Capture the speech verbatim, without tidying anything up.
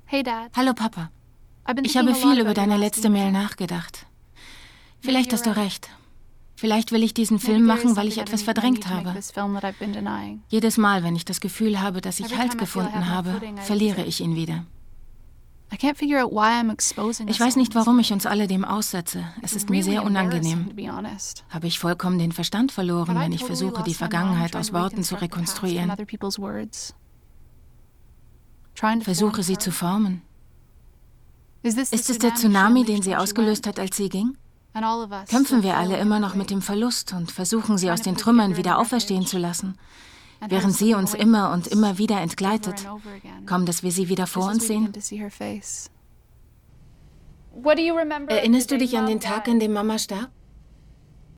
Hallo Papa. Ich habe viel über deine letzte Mail nachgedacht. Vielleicht hast du recht. Vielleicht will ich diesen Film machen, weil ich etwas verdrängt habe. Jedes Mal, wenn ich das Gefühl habe, dass ich Halt gefunden habe, verliere ich ihn wieder. Ich weiß nicht, warum ich uns alle dem aussetze. Es ist mir sehr unangenehm. Habe ich vollkommen den Verstand verloren, wenn ich versuche, die Vergangenheit aus Worten zu rekonstruieren? Versuche sie zu formen. Ist es der Tsunami, den sie ausgelöst hat, als sie ging? Kämpfen wir alle immer noch mit dem Verlust und versuchen sie aus den Trümmern wieder auferstehen zu lassen, während sie uns immer und immer wieder entgleitet. Kaum, dass wir sie wieder vor uns sehen. Erinnerst du dich an den Tag, an dem Mama starb?